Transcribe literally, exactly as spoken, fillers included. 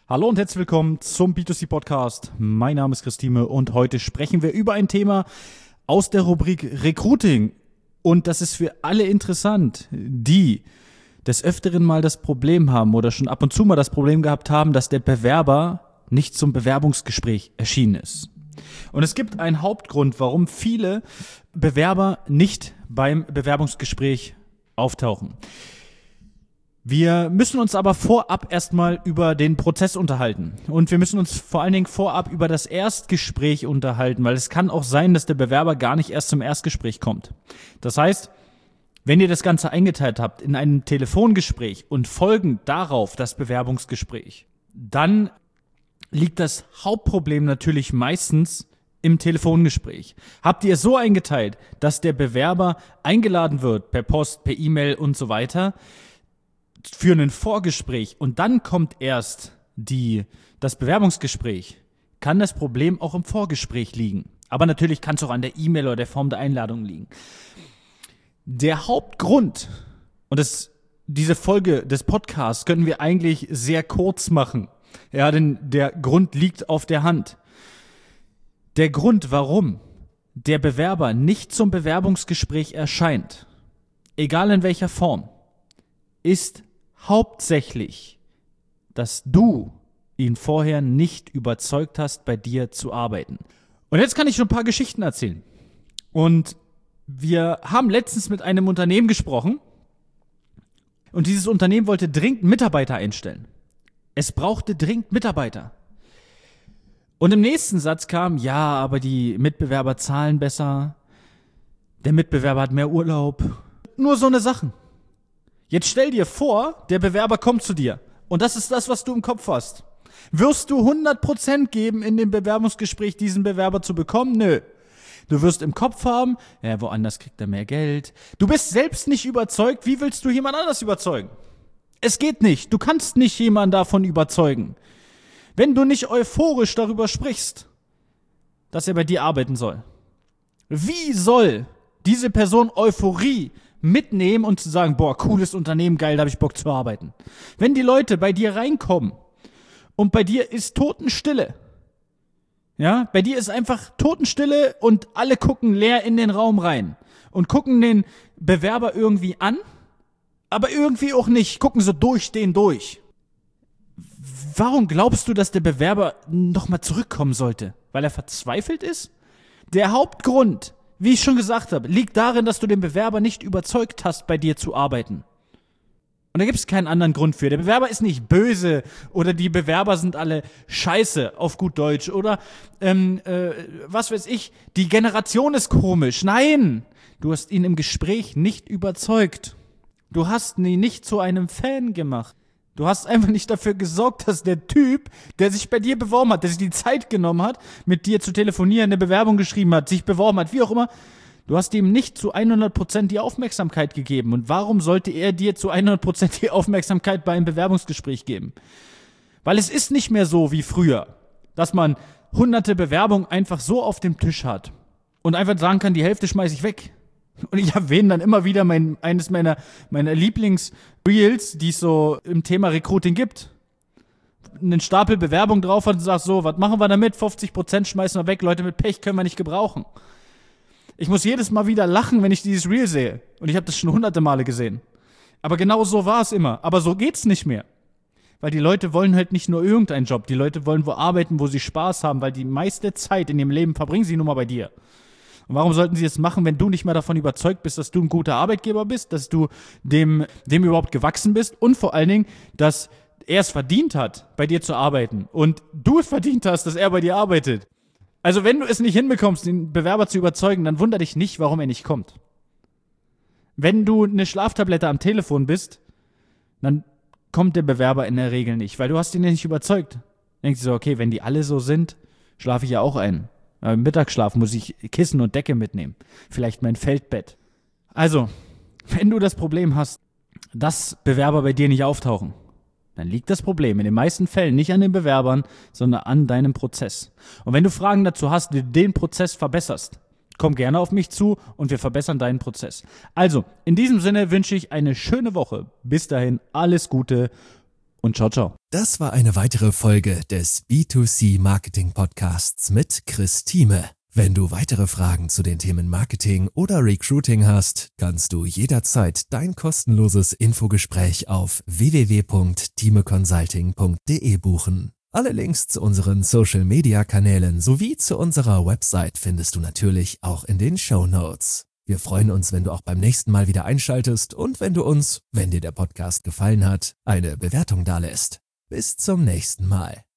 Hallo und herzlich willkommen zum B zwei C Podcast. Mein Name ist Christine und heute sprechen wir über ein Thema aus der Rubrik Recruiting. Und das ist für alle interessant, die des Öfteren mal das Problem haben oder schon ab und zu mal das Problem gehabt haben, dass der Bewerber nicht zum Bewerbungsgespräch erschienen ist. Und es gibt einen Hauptgrund, warum viele Bewerber nicht beim Bewerbungsgespräch auftauchen. Wir müssen uns aber vorab erstmal über den Prozess unterhalten. Und wir müssen uns vor allen Dingen vorab über das Erstgespräch unterhalten, weil es kann auch sein, dass der Bewerber gar nicht erst zum Erstgespräch kommt. Das heißt, wenn ihr das Ganze eingeteilt habt in einem Telefongespräch und folgend darauf das Bewerbungsgespräch, dann liegt das Hauptproblem natürlich meistens im Telefongespräch. Habt ihr es so eingeteilt, dass der Bewerber eingeladen wird per Post, per E-Mail und so weiter für ein Vorgespräch und dann kommt erst die, das Bewerbungsgespräch, kann das Problem auch im Vorgespräch liegen. Aber natürlich kann es auch an der E-Mail oder der Form der Einladung liegen. Der Hauptgrund, und das, diese Folge des Podcasts können wir eigentlich sehr kurz machen, ja, denn der Grund liegt auf der Hand. Der Grund, warum der Bewerber nicht zum Bewerbungsgespräch erscheint, egal in welcher Form, ist hauptsächlich, dass du ihn vorher nicht überzeugt hast, bei dir zu arbeiten. Und jetzt kann ich schon ein paar Geschichten erzählen. Und wir haben letztens mit einem Unternehmen gesprochen und dieses Unternehmen wollte dringend Mitarbeiter einstellen. Es brauchte dringend Mitarbeiter. Und im nächsten Satz kam, ja, aber die Mitbewerber zahlen besser, der Mitbewerber hat mehr Urlaub. Nur so eine Sachen. Jetzt stell dir vor, der Bewerber kommt zu dir und das ist das, was du im Kopf hast. Wirst du hundert Prozent geben, in dem Bewerbungsgespräch diesen Bewerber zu bekommen? Nö. Du wirst im Kopf haben, ja, woanders kriegt er mehr Geld. Du bist selbst nicht überzeugt, wie willst du jemand anders überzeugen? Es geht nicht, du kannst nicht jemanden davon überzeugen. Wenn du nicht euphorisch darüber sprichst, dass er bei dir arbeiten soll. Wie soll diese Person Euphorie mitnehmen und zu sagen, boah, cooles Unternehmen, geil, da habe ich Bock zu arbeiten. Wenn die Leute bei dir reinkommen und bei dir ist Totenstille, ja, bei dir ist einfach Totenstille und alle gucken leer in den Raum rein und gucken den Bewerber irgendwie an, aber irgendwie auch nicht, gucken so durch den durch. Warum glaubst du, dass der Bewerber nochmal zurückkommen sollte? Weil er verzweifelt ist? Der Hauptgrund, wie ich schon gesagt habe, liegt darin, dass du den Bewerber nicht überzeugt hast, bei dir zu arbeiten. Und da gibt es keinen anderen Grund für. Der Bewerber ist nicht böse oder die Bewerber sind alle scheiße, auf gut Deutsch. Oder, ähm, äh, was weiß ich, die Generation ist komisch. Nein, du hast ihn im Gespräch nicht überzeugt. Du hast ihn nicht zu einem Fan gemacht. Du hast einfach nicht dafür gesorgt, dass der Typ, der sich bei dir beworben hat, der sich die Zeit genommen hat, mit dir zu telefonieren, eine Bewerbung geschrieben hat, sich beworben hat, wie auch immer, du hast ihm nicht zu hundert Prozent die Aufmerksamkeit gegeben. Und warum sollte er dir zu hundert Prozent die Aufmerksamkeit bei einem Bewerbungsgespräch geben? Weil es ist nicht mehr so wie früher, dass man hunderte Bewerbungen einfach so auf dem Tisch hat und einfach sagen kann, die Hälfte schmeiße ich weg. Und ich erwähne dann immer wieder mein, eines meiner, meiner Lieblings-Reels, die es so im Thema Recruiting gibt. Einen Stapel Bewerbung drauf hat und sagt so, was machen wir damit? fünfzig Prozent schmeißen wir weg, Leute mit Pech können wir nicht gebrauchen. Ich muss jedes Mal wieder lachen, wenn ich dieses Reel sehe. Und ich habe das schon hunderte Male gesehen. Aber genau so war es immer. Aber so geht's nicht mehr. Weil die Leute wollen halt nicht nur irgendeinen Job. Die Leute wollen wo arbeiten, wo sie Spaß haben, weil die meiste Zeit in ihrem Leben verbringen sie nun mal bei dir. Und warum sollten sie es machen, wenn du nicht mehr davon überzeugt bist, dass du ein guter Arbeitgeber bist, dass du dem, dem überhaupt gewachsen bist und vor allen Dingen, dass er es verdient hat, bei dir zu arbeiten und du es verdient hast, dass er bei dir arbeitet. Also wenn du es nicht hinbekommst, den Bewerber zu überzeugen, dann wundere dich nicht, warum er nicht kommt. Wenn du eine Schlaftablette am Telefon bist, dann kommt der Bewerber in der Regel nicht, weil du hast ihn ja nicht überzeugt. Denkst du so, okay, wenn die alle so sind, schlafe ich ja auch ein. Aber im Mittagsschlaf muss ich Kissen und Decke mitnehmen. Vielleicht mein Feldbett. Also, wenn du das Problem hast, dass Bewerber bei dir nicht auftauchen, dann liegt das Problem in den meisten Fällen nicht an den Bewerbern, sondern an deinem Prozess. Und wenn du Fragen dazu hast, wie du den Prozess verbesserst, komm gerne auf mich zu und wir verbessern deinen Prozess. Also, in diesem Sinne wünsche ich eine schöne Woche. Bis dahin, alles Gute und und ciao, ciao. Das war eine weitere Folge des B zwei C Marketing Podcasts mit Chris Thieme. Wenn du weitere Fragen zu den Themen Marketing oder Recruiting hast, kannst du jederzeit dein kostenloses Infogespräch auf w w w punkt thieme consulting punkt d e buchen. Alle Links zu unseren Social-Media-Kanälen sowie zu unserer Website findest du natürlich auch in den Shownotes. Wir freuen uns, wenn du auch beim nächsten Mal wieder einschaltest und wenn du uns, wenn dir der Podcast gefallen hat, eine Bewertung dalässt. Bis zum nächsten Mal.